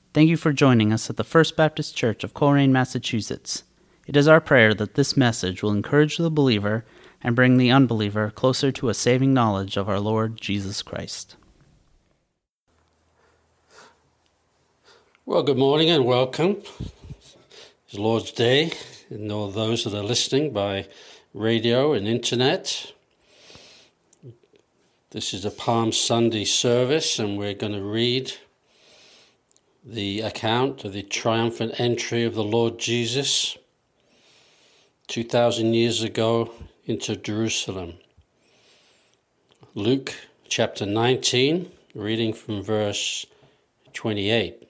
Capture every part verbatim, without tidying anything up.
Thank you for joining us at the First Baptist Church of Coleraine, Massachusetts. It is our prayer that this message will encourage the believer and bring the unbeliever closer to a saving knowledge of our Lord Jesus Christ. Well, good morning and welcome. It's Lord's Day, and all those that are listening by radio and internet. This is a Palm Sunday service, and we're going to read the account of the triumphant entry of the Lord Jesus two thousand years ago into Jerusalem. Luke chapter nineteen, reading from verse twenty-eight.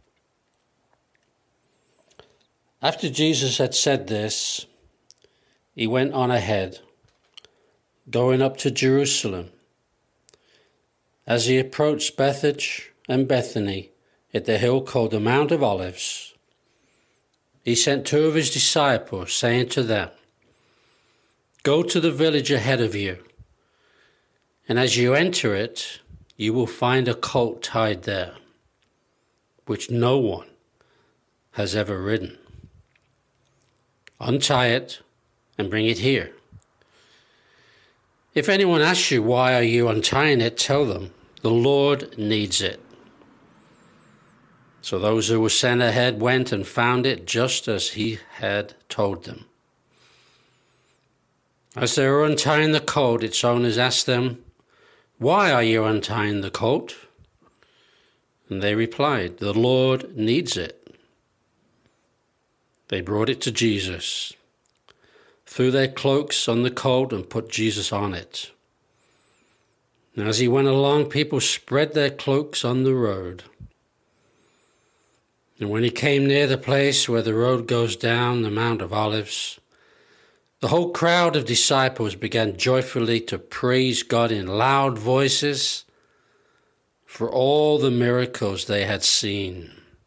After Jesus had said this, he went on ahead, going up to Jerusalem. As he approached Bethphage and Bethany at the hill called the Mount of Olives, he sent two of his disciples, saying to them, "Go to the village ahead of you, and as you enter it, you will find a colt tied there, which no one has ever ridden. Untie it and bring it here. If anyone asks you, 'Why are you untying it?' tell them, 'The Lord needs it.'" So those who were sent ahead went and found it just as he had told them. As they were untying the colt, its owners asked them, "Why are you untying the colt?" And they replied, "The Lord needs it." They brought it to Jesus, threw their cloaks on the colt, and put Jesus on it. And as he went along, people spread their cloaks on the road. And when he came near the place where the road goes down the Mount of Olives, the whole crowd of disciples began joyfully to praise God in loud voices for all the miracles they had seen.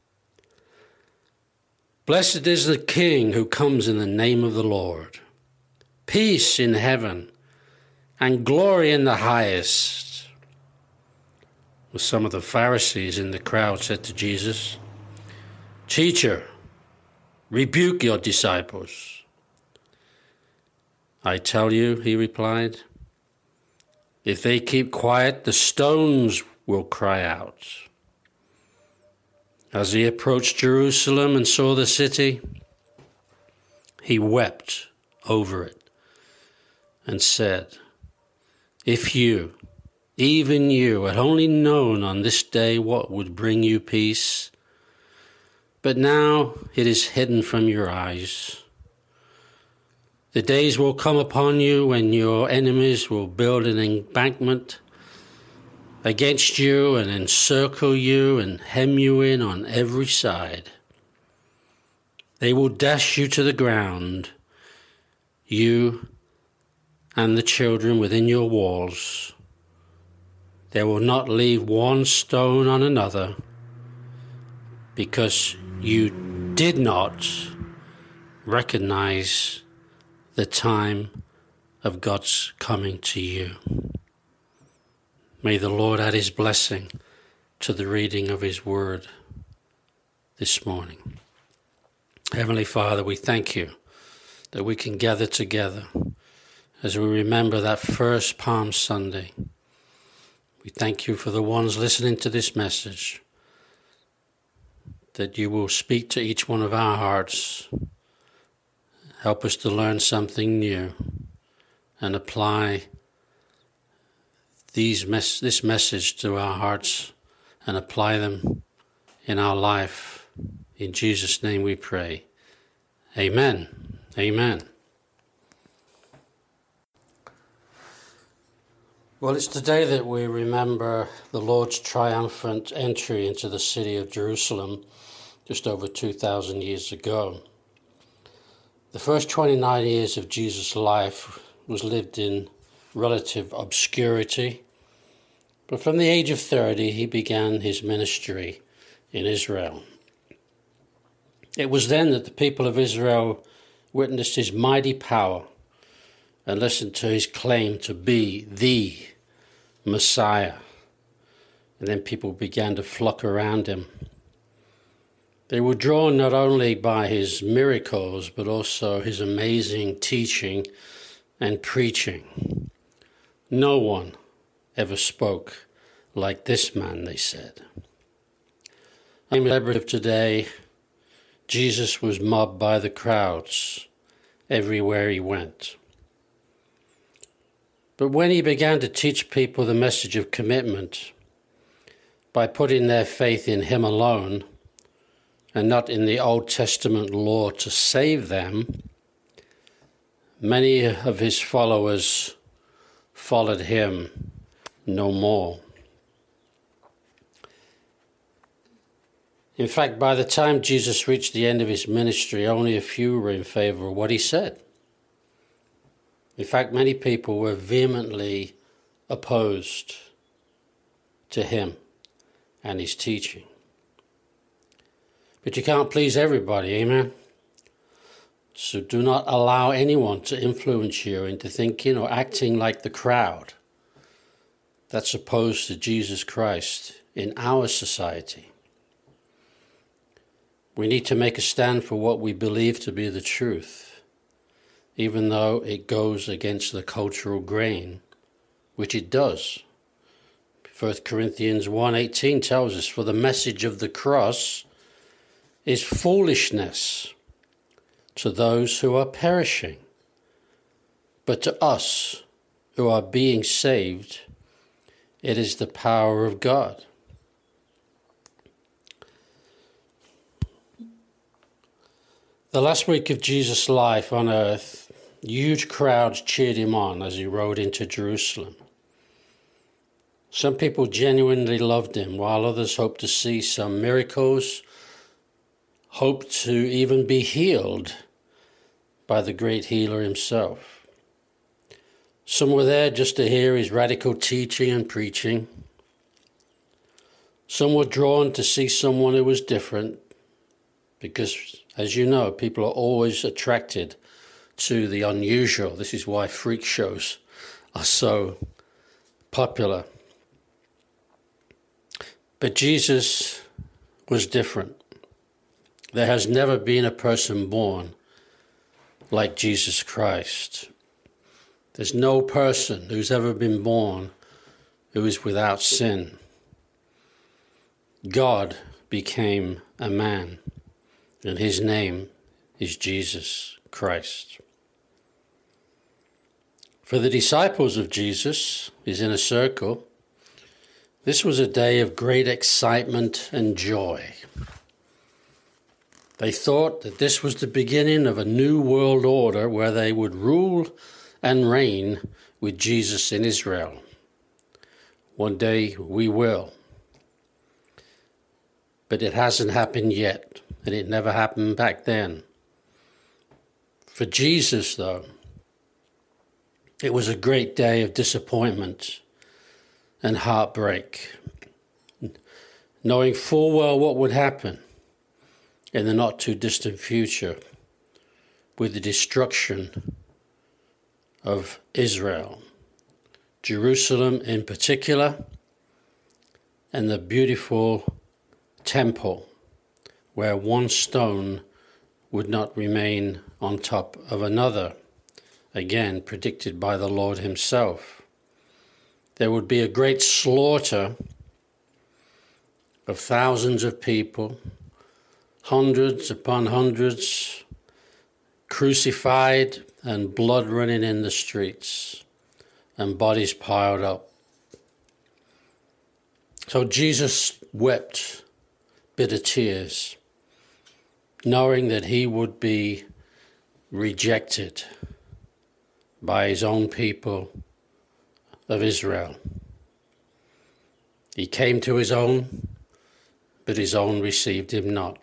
"Blessed is the King who comes in the name of the Lord. Peace in heaven and glory in the highest." Well, some of the Pharisees in the crowd said to Jesus, "Teacher, rebuke your disciples." "I tell you," he replied, "if they keep quiet, the stones will cry out." As he approached Jerusalem and saw the city, he wept over it and said, "If you, even you, had only known on this day what would bring you peace, but now it is hidden from your eyes. The days will come upon you when your enemies will build an embankment against you and encircle you and hem you in on every side. They will dash you to the ground, you and the children within your walls. They will not leave one stone on another, because you did not recognize the time of God's coming to you." May the Lord add his blessing to the reading of his word this morning. Heavenly Father, we thank you that we can gather together as we remember that first Palm Sunday. We thank you for the ones listening to this message, that you will speak to each one of our hearts. Help us to learn something new and apply these mes- this message to our hearts and apply them in our life. In Jesus' name we pray. Amen. Amen. Well, it's today that we remember the Lord's triumphant entry into the city of Jerusalem just over two thousand years ago. The first twenty-nine years of Jesus' life was lived in relative obscurity, but from the age of thirty he began his ministry in Israel. It was then that the people of Israel witnessed his mighty power and listened to his claim to be the Messiah. And then people began to flock around him. They were drawn not only by his miracles, but also his amazing teaching and preaching. No one ever spoke like this man, they said. I'm a celebrity of today. Jesus was mobbed by the crowds everywhere he went. But when he began to teach people the message of commitment by putting their faith in him alone and not in the Old Testament law to save them, many of his followers followed him no more. In fact, by the time Jesus reached the end of his ministry, only a few were in favor of what he said. In fact, many people were vehemently opposed to him and his teaching. But you can't please everybody, amen? So do not allow anyone to influence you into thinking or acting like the crowd that's opposed to Jesus Christ in our society. We need to make a stand for what we believe to be the truth, even though it goes against the cultural grain, which it does. First Corinthians one eighteen tells us, "For the message of the cross is foolishness to those who are perishing, but to us who are being saved, it is the power of God." The last week of Jesus' life on earth, huge crowds cheered him on as he rode into Jerusalem. Some people genuinely loved him, while others hoped to see some miracles, hoped to even be healed by the great healer himself. Some were there just to hear his radical teaching and preaching. Some were drawn to see someone who was different, because, as you know, people are always attracted to the unusual. This is why freak shows are so popular. But Jesus was different. There has never been a person born like Jesus Christ. There's no person who's ever been born who is without sin. God became a man, and his name is Jesus Christ. For the disciples of Jesus, his inner circle, this was a day of great excitement and joy. They thought that this was the beginning of a new world order where they would rule and reign with Jesus in Israel. One day we will. But it hasn't happened yet, and it never happened back then. For Jesus, though, it was a great day of disappointment and heartbreak, knowing full well what would happen in the not-too-distant future with the destruction of Israel, Jerusalem in particular, and the beautiful temple where one stone would not remain on top of another, again predicted by the Lord himself. There would be a great slaughter of thousands of people, hundreds upon hundreds, crucified and blood running in the streets and bodies piled up. So Jesus wept bitter tears, knowing that he would be rejected by his own people of Israel. He came to his own, but his own received him not.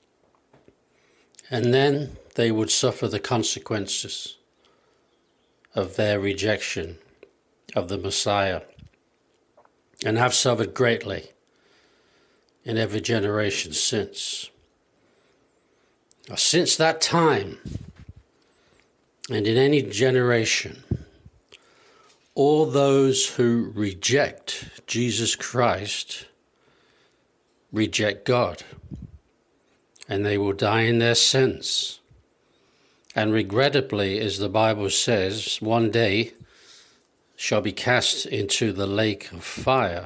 And then they would suffer the consequences of their rejection of the Messiah, and have suffered greatly in every generation since. Now, since that time, and in any generation, all those who reject Jesus Christ reject God. and they will die in their sins. And regrettably, as the Bible says, one day shall be cast into the lake of fire.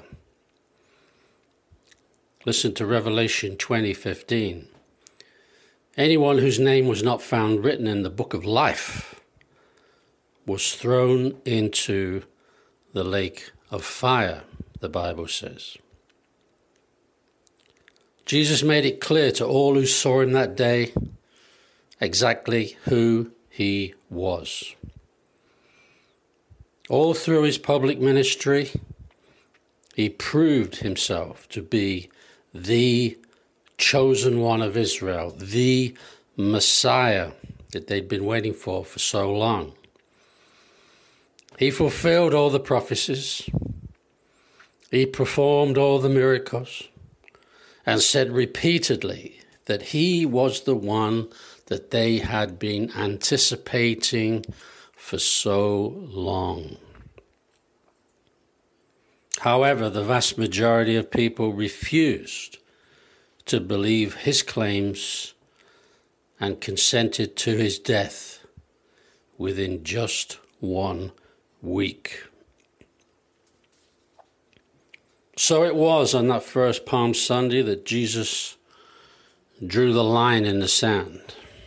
Listen to Revelation twenty fifteen. Anyone whose name was not found written in the book of life was thrown into the lake of fire, the Bible says. Jesus made it clear to all who saw him that day exactly who he was. All through his public ministry, he proved himself to be the chosen one of Israel, the Messiah that they'd been waiting for for so long. He fulfilled all the prophecies. He performed all the miracles and said repeatedly that he was the one that they had been anticipating for so long. However, the vast majority of people refused to believe his claims and consented to his death within just one week. So it was on that first Palm Sunday that Jesus drew the line in the sand.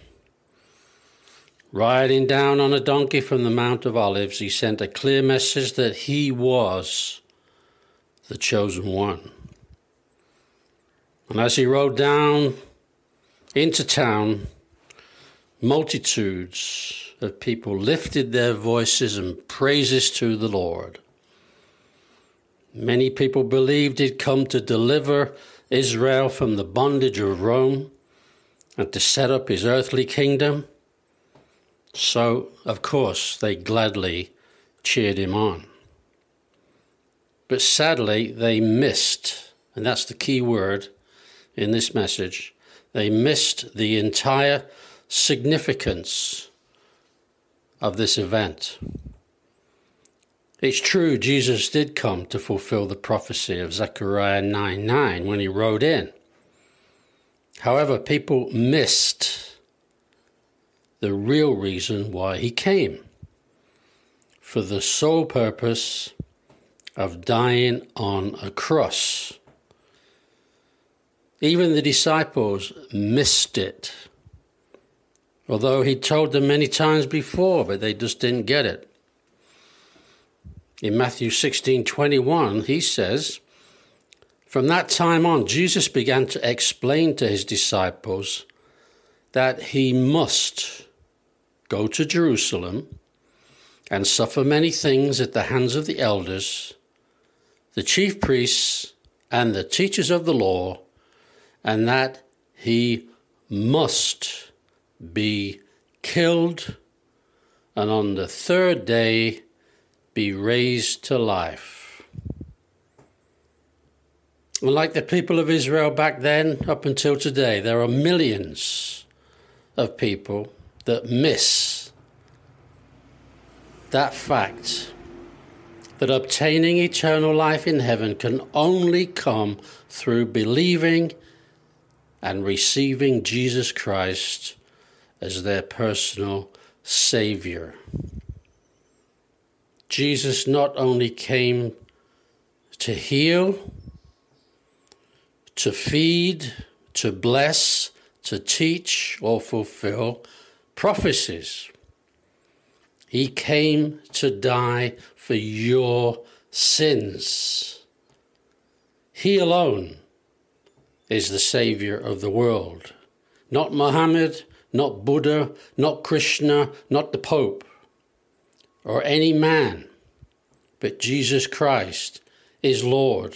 Riding down on a donkey from the Mount of Olives, he sent a clear message that he was the chosen one. And as he rode down into town, multitudes of people lifted their voices and praises to the Lord. Many people believed he'd come to deliver Israel from the bondage of Rome and to set up his earthly kingdom. So, of course, they gladly cheered him on. But sadly, they missed, and that's the key word in this message, they missed the entire significance of this event. It's true, Jesus did come to fulfill the prophecy of Zechariah nine nine when he rode in. However, people missed the real reason why he came, for the sole purpose of dying on a cross. Even the disciples missed it, although he told them many times before, but they just didn't get it. In Matthew sixteen twenty-one, he says, from that time on, Jesus began to explain to his disciples that he must go to Jerusalem and suffer many things at the hands of the elders, the chief priests, and the teachers of the law, and that he must be killed, and on the third day be raised to life. And like the people of Israel back then, up until today, there are millions of people that miss that fact that obtaining eternal life in heaven can only come through believing and receiving Jesus Christ as their personal Savior. Jesus not only came to heal, to feed, to bless, to teach or fulfill prophecies. He came to die for your sins. He alone is the Savior of the world. Not Muhammad, not Buddha, not Krishna, not the Pope, or any man, but Jesus Christ is Lord.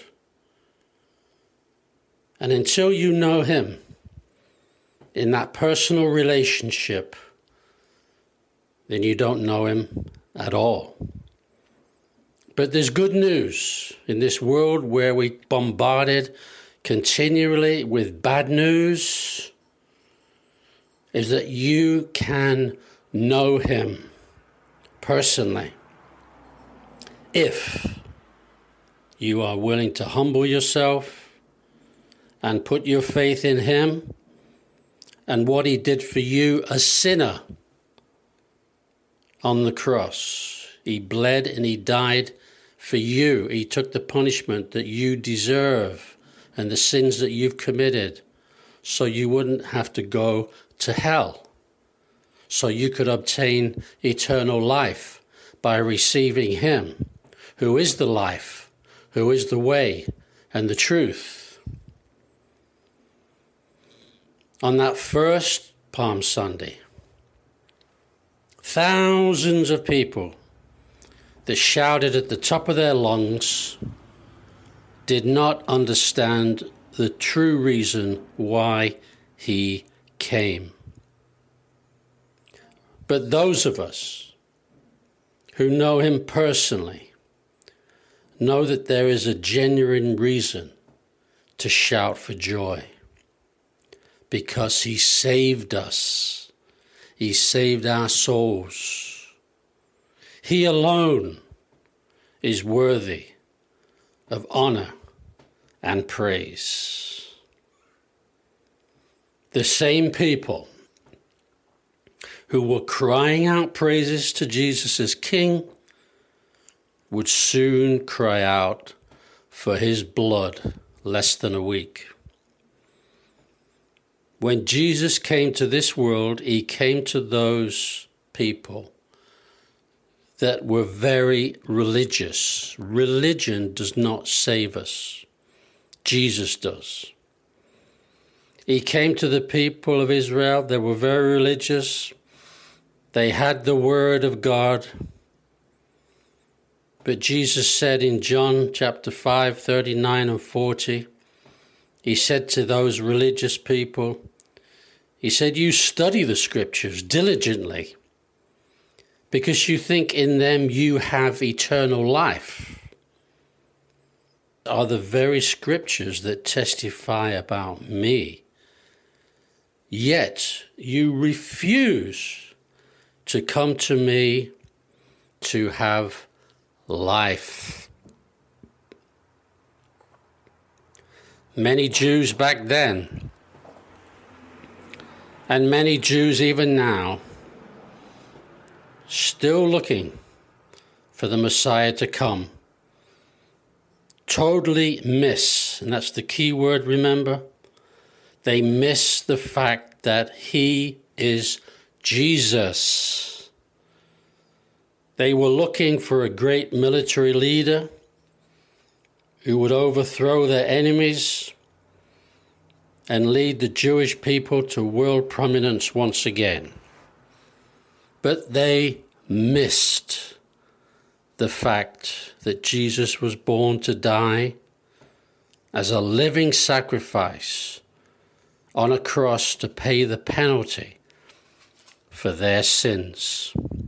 And until you know him in that personal relationship, then you don't know him at all. But there's good news in this world where we're bombarded continually with bad news, is that you can know him personally if you are willing to humble yourself and put your faith in him and what he did for you, a sinner, on the cross. He bled and he died for you. He took the punishment that you deserve and the sins that you've committed, so you wouldn't have to go to hell, so you could obtain eternal life by receiving him, who is the life, who is the way and the truth. On that first Palm Sunday, thousands of people that shouted at the top of their lungs did not understand the true reason why he came. But those of us who know him personally know that there is a genuine reason to shout for joy, because he saved us. He saved our souls. He alone is worthy of honor and praise. The same people who were crying out praises to Jesus as King would soon cry out for his blood less than a week. When Jesus came to this world, he came to those people that were very religious. Religion does not save us. Jesus does. He came to the people of Israel that were very religious. They had the word of God. But Jesus said in John chapter five, thirty-nine and forty, he said to those religious people, he said, you study the scriptures diligently because you think in them you have eternal life. Are the very scriptures that testify about me. Yet you refuse to come to me to have life. Many Jews back then, and many Jews even now, still looking for the Messiah to come, totally miss, and that's the key word, remember, they miss the fact that he is Jesus. They were looking for a great military leader who would overthrow their enemies and lead the Jewish people to world prominence once again. But they missed the fact that Jesus was born to die as a living sacrifice on a cross to pay the penalty for their sins.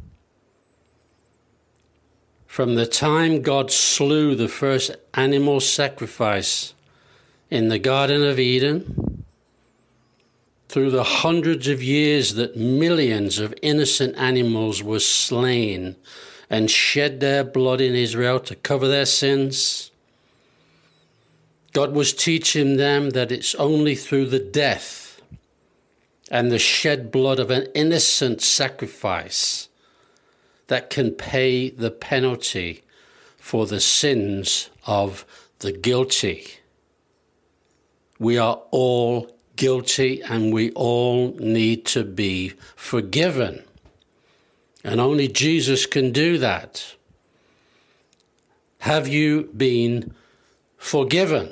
From the time God slew the first animal sacrifice in the Garden of Eden, through the hundreds of years that millions of innocent animals were slain and shed their blood in Israel to cover their sins, God was teaching them that it's only through the death and the shed blood of an innocent sacrifice that can pay the penalty for the sins of the guilty. We are all guilty and we all need to be forgiven. And only Jesus can do that. Have you been forgiven?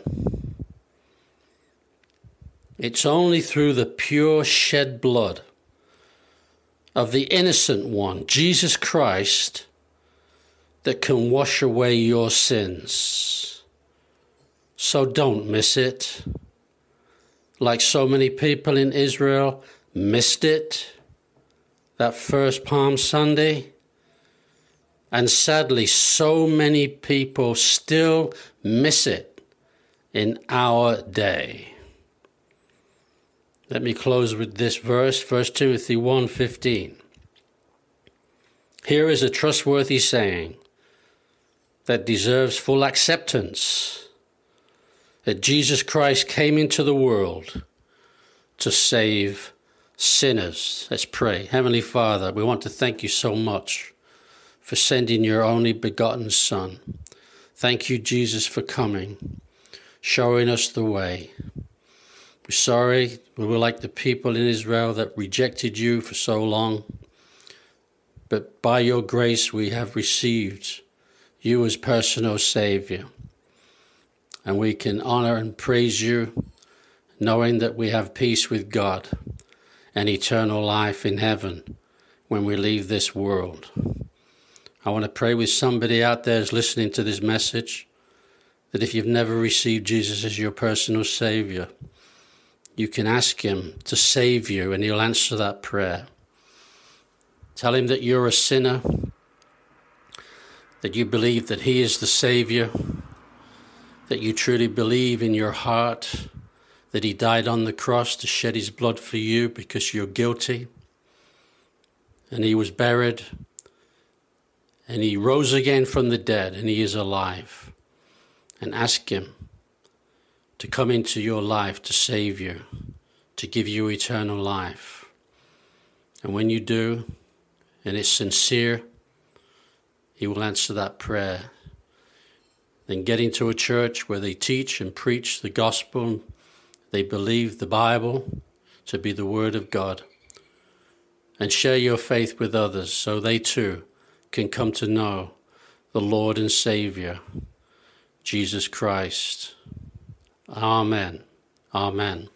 It's only through the pure shed blood of the innocent one, Jesus Christ, that can wash away your sins. So don't miss it. Like so many people in Israel missed it that first Palm Sunday. And sadly, so many people still miss it in our day. Let me close with this verse, First Timothy one fifteen. Here is a trustworthy saying that deserves full acceptance, that Jesus Christ came into the world to save sinners. Let's pray. Heavenly Father, we want to thank you so much for sending your only begotten Son. Thank you, Jesus, for coming, showing us the way. We're sorry we were like the people in Israel that rejected you for so long. But by your grace we have received you as personal Savior. And we can honor and praise you, knowing that we have peace with God and eternal life in heaven when we leave this world. I want to pray with somebody out there who's listening to this message, that if you've never received Jesus as your personal Savior, you can ask him to save you and he'll answer that prayer. Tell him that you're a sinner, that you believe that he is the Savior, that you truly believe in your heart that he died on the cross to shed his blood for you because you're guilty, and he was buried, and he rose again from the dead, and he is alive. And ask him to come into your life to save you, to give you eternal life. And when you do, and it's sincere, he will answer that prayer. Then get into a church where they teach and preach the gospel. They believe the Bible to be the word of God. And share your faith with others so they too can come to know the Lord and Savior, Jesus Christ. Amen. Amen.